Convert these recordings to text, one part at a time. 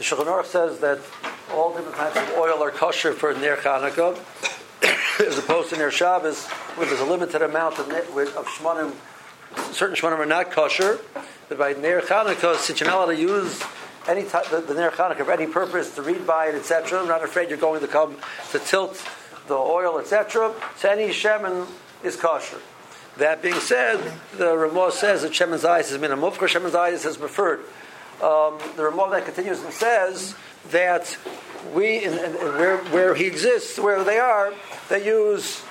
The Shulchan Aruch says that all different types of oil are kosher for Ner Chanukah, as opposed to Ner Shabbos, where there's a limited amount of shmanim. Certain shmanim are not kosher. But by Ner Chanukah, since you're not allowed to use any type, the Ner Chanukah for any purpose, to read by it, etc., I'm not afraid you're going to come to tilt the oil, etc., so any shemen is kosher. That being said, the Ramah says that shemen zayis is minamuf, or shemen zayis is preferred. The Ramah then continues and says that where he exists, where they are, they use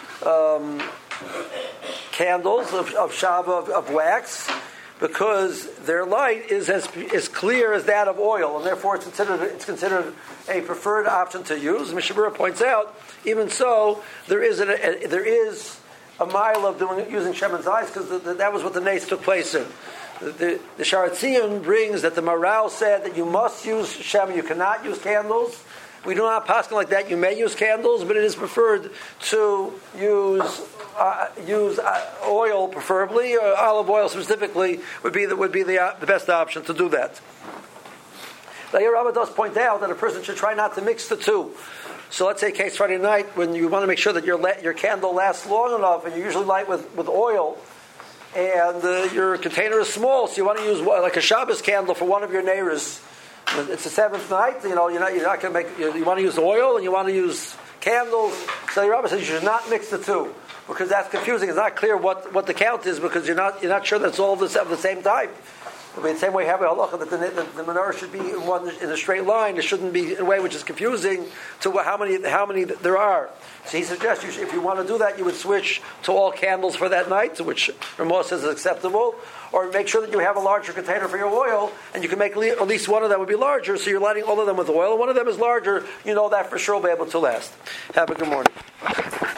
candles of shava of wax, because their light is as clear as that of oil, and therefore it's considered a preferred option to use. Mishabura points out, even so, there is a mile of using shemen zayis, because that was what the nace took place in. The Sharatzion brings that the Maral said that you must use shemen, you cannot use candles. We do not paskin like that. You may use candles, but it is preferred to use oil, preferably, or olive oil specifically would be the best option to do that. The Yerabba does point out that a person should try not to mix the two. So let's say case Friday night, when you want to make sure that your candle lasts long enough, and you usually light with oil, and your container is small, so you want to use like a Shabbos candle for one of your neighbors. It's the seventh night. You're not going to make. You want to use oil and you want to use candles. So the Rabbi says you should not mix the two, because that's confusing. It's not clear what the count is, because you're not sure that's all of the same type. I mean, the same way you have a halacha that the menorah should be in a straight line. It shouldn't be in a way which is confusing to how many there are. So he suggests if you want to do that, you would switch to all candles for that night, which Ramah says is acceptable, or make sure that you have a larger container for your oil, and you can make at least one of them would be larger, so you're lighting all of them with oil, and one of them is larger, you know that for sure will be able to last. Have a good morning.